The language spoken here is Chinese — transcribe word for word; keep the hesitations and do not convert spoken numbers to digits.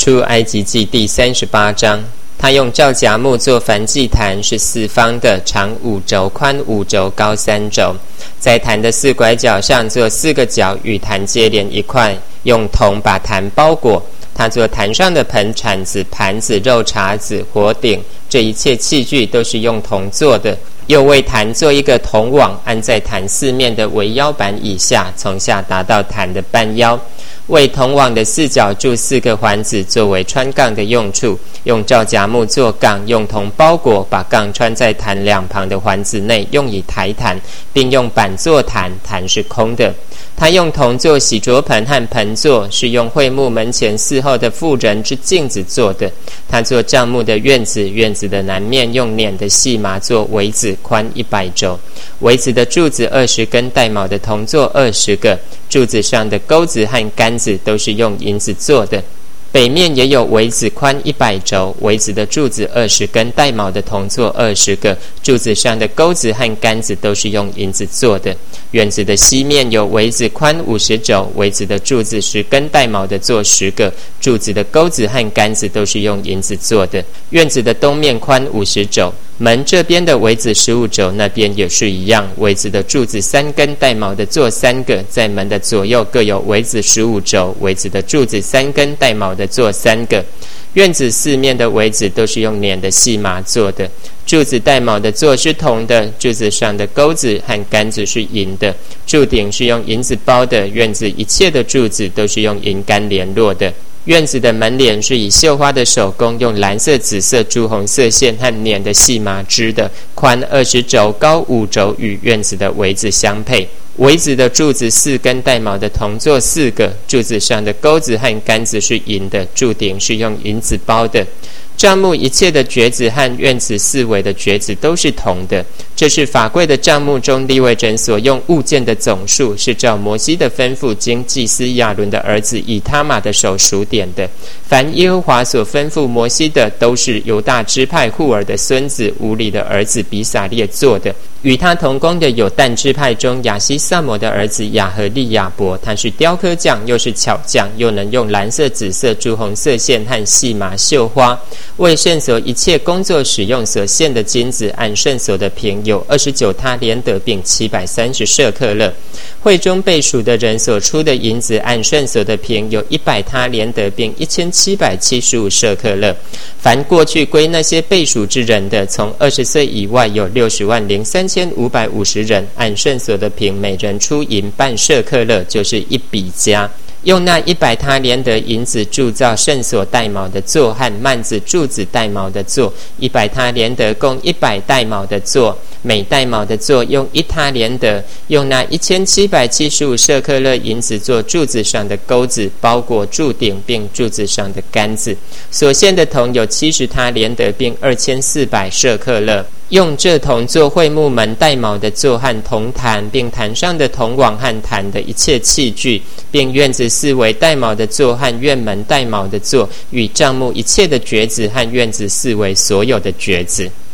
出埃及记第三十八章。他用皂荚木做燔祭坛，是四方的，长五肘，宽五肘，高三肘。在坛的四拐角上做四个角，与坛接连一块，用铜把坛包裹。他做坛上的盆、铲子、盘子、肉茬子、火鼎，这一切器具都是用铜做的。又为坛做一个铜网，安在坛四面的围腰板以下，从下达到坛的半腰。为铜网的四角铸四个环子，作为穿杠的用处。用皂荚木做杠，用铜包裹，把杠穿在坛两旁的环子内，用以抬坛，并用板做坛，坛是空的。他用铜做洗濯盆和盆座，是用会幕门前伺候的妇人之镜子做的。他做帐幕的院子，院子的南面用捻的细麻做围子，宽一百肘。围子的柱子二十根，带卯的铜座二十个，柱子上的钩子和杆子都是用银子做的。北面也有围子，宽一百肘，围子的柱子二十根，带卯的铜座二十个，柱子上的钩子和杆子都是用银子做的。院子的西面有围子，宽五十肘，围子的柱子十根，带卯的做十个，柱子的钩子和杆子都是用银子做的。院子的东面宽五十肘，门这边的围子十五肘，那边也是一样，围子的柱子三根，带卯的做三个，在门的左右各有围子十五肘，围子的柱子三根，带卯的做三个。院子四面的围子都是用捻的细麻做的，柱子带卯的座是铜的，柱子上的钩子和杆子是银的，柱顶是用银子包的，院子一切的柱子都是用银杆联络的。院子的门帘是以绣花的手工，用蓝色、紫色、朱红色线和捻的细麻织的，宽二十肘，高五肘，与院子的围子相配。围子的柱子四根，带卯的铜座四个，柱子上的钩子和杆子是银的，柱顶是用银子包的。帐幕一切的橛子和院子四围的橛子都是铜的。这是法柜的帐幕中利未人所用物件的总数，是照摩西的吩咐，经祭司亚伦的儿子以他玛的手数点的。凡耶和华所吩咐摩西的，都是犹大支派户尔的孙子乌里的儿子比撒列做的。与他同工的有但支派中亚西萨摩的儿子亚和利亚伯，他是雕刻匠，又是巧匠，又能用蓝色、紫色、朱红色线和细麻绣花。为圣所一切工作使用所献的金子，按圣所的平有二十九他连得，并七百三十舍客勒。会中被数的人所出的银子，按圣所的平有一百他连得，并一千七百七十五舍客勒。凡过去归那些被数之人的，从二十岁以外有六十万零三千五百五十人，按圣所的平每人出银半舍客勒，就是一比加。用那一百他连得银子铸造圣所带卯的座和幔子柱子带卯的座，一百他连得共一百带卯的座，每带卯的座用一他连得。用那一千七百七十五舍客勒银子做柱子上的钩子，包裹柱顶，并柱子上的杆子。所献的铜有七十他连得，并二千四百舍客勒。用这铜做会幕门带卯的座和铜坛，并坛上的铜网和坛的一切器具，并院子四围带卯的座和院门带卯的座，与帐幕一切的橛子和院子四围所有的橛子。